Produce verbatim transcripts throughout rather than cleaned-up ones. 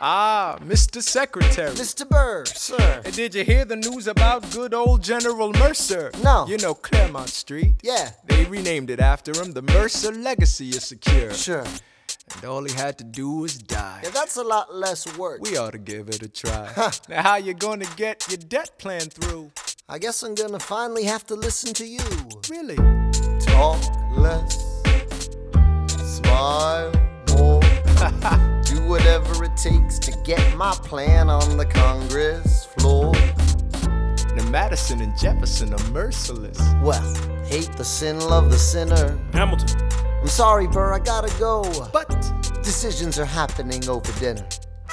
Ah, Mister Secretary. Mister Burr, sir. Hey, did you hear the news about good old General Mercer? No. You know Claremont Street? Yeah. They renamed it after him. The Mercer legacy is secure. Sure. And all he had to do was die. Yeah, that's a lot less work. We ought to give it a try. Now how you gonna get your debt plan through? I guess I'm gonna finally have to listen to you. Really? Talk less, smile more. Do whatever it takes to get my plan on the Congress floor. Now Madison and Jefferson are merciless. Well, hate the sin, love the sinner. Hamilton. I'm sorry, Burr, I gotta go. But Decisions are happening over dinner.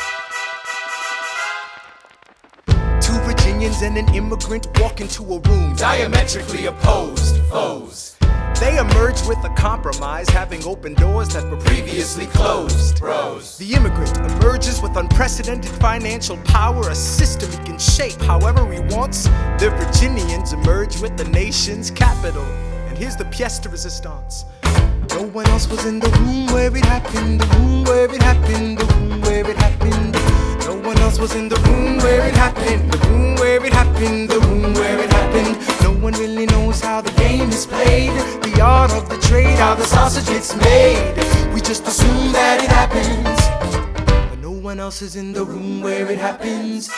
two Virginians and an immigrant walk into a room diametrically opposed foes. They emerge with a compromise, having opened doors that were previously closed. Bros. The immigrant emerges with unprecedented financial power, a system he can shape however he wants. The Virginians emerge with the nation's capital. And here's the pièce de résistance. No one else was in the room where it happened, the room where it happened, the room where it happened. No one else was in the room where it happened, the room where it happened, the room where it happened. No one really knows how the game is played, the art of the trade, how the sausage gets made. We just assume that it happens, but no one else is in the room where it happens.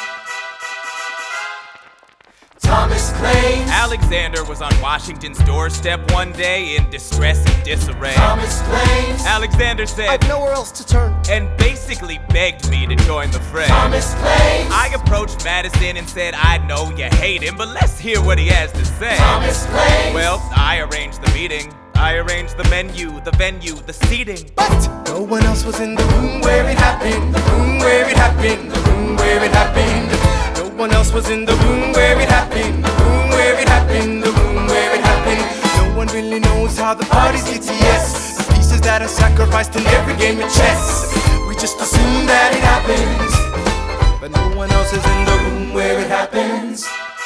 Thomas claims Alexander was on Washington's doorstep one day in distress and disarray. Thomas claims Alexander said, I've nowhere else to turn. and basically begged me to join the fray. Thomas claims I approached Madison and said, I know you hate him, but let's hear what he has to say. Thomas claims Well, I arranged the meeting. I arranged the menu, the venue, the seating. But no one else was in the room where it happened, the room where it happened, the room where it happened. No one else was in the room where it happened, the room where it happened, the room where it happened. No one really knows how the parties get to yes, the pieces that are sacrificed in every game of chess. We just assume that it happens, but no one else is in the room where it happens.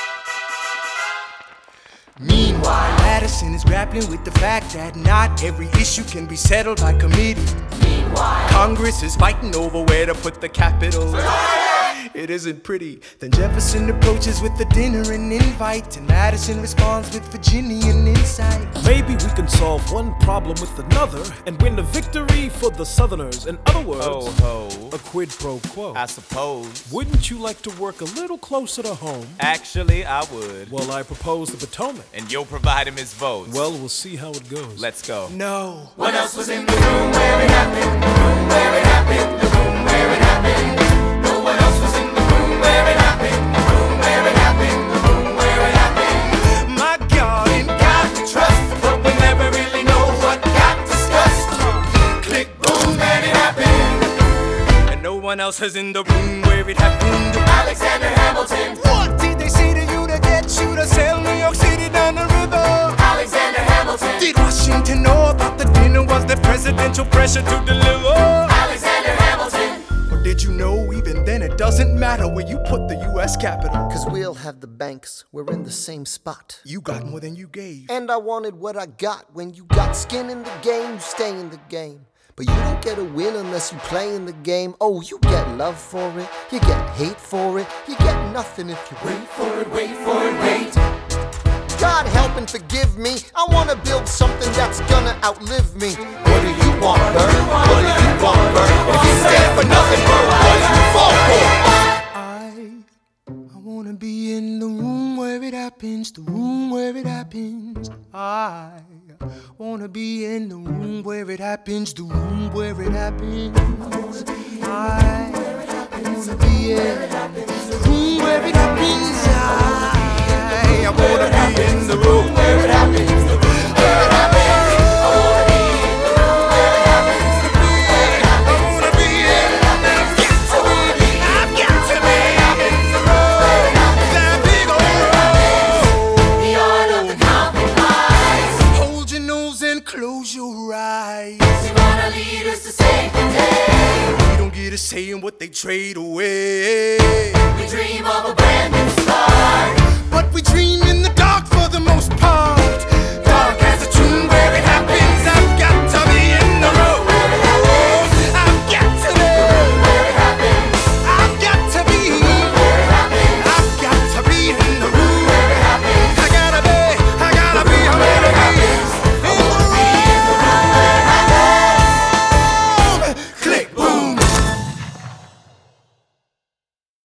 Meanwhile, Madison is grappling with the fact that not every issue can be settled by committee. Meanwhile, Congress is fighting over where to put the capital. It isn't pretty. Then Jefferson approaches with the dinner and invite, and Madison responds with Virginian insight. Maybe we can solve one problem with another and win a victory for the Southerners. In other words, Ho ho. a quid pro quo. I suppose. Wouldn't you like to work a little closer to home? Actually, I would. Well, I propose the Potomac. And you'll provide him his votes. Well, we'll see how it goes. Let's go. No one else was in the room where it happened, the room where it happened, the room where it happened. No one else was in the room where it happened, the room where it happened, the room where it happened. My God, in God we trust, but we never really know what got discussed. Click, boom, and it happened. And no one else was in the room where it happened. Alexander Hamilton. What did they say to you to get you to sail New York City down the river? Alexander Hamilton. Did Washington know about the dinner? Was there presidential pressure to deliver? Alexander Hamilton. Or did you know even then it doesn't matter where you put the U S Capitol? Cause we'll have the banks, we're in the same spot. You got more than you gave. And I wanted what I got. When you got skin in the game, you stay in the game. But you don't get a win unless you play in the game. Oh, you get love for it, you get hate for it, you get nothing if you wait for it, wait for it, wait. God help and forgive me, I wanna build something that's gonna outlive me. What do you want, Bert? What do you want, Bert? If you stand for nothing, Bert, what do you fall for? I, I wanna be in the room where it happens, the room where it happens. I wanna be in the room where it happens, the room where it happens. I wanna be in the room where it happens. I, I wanna be in the room where it happens, the room where it happens. I wanna be in the room where it happens, the room where it happens. I wanna be in the room where it happens. I've got to be in the room where it happens. That big old room. The art of the compromise. Hold your nose and close your eyes. We want our leaders to save the day. We don't get a say in what they trade away. We dream of a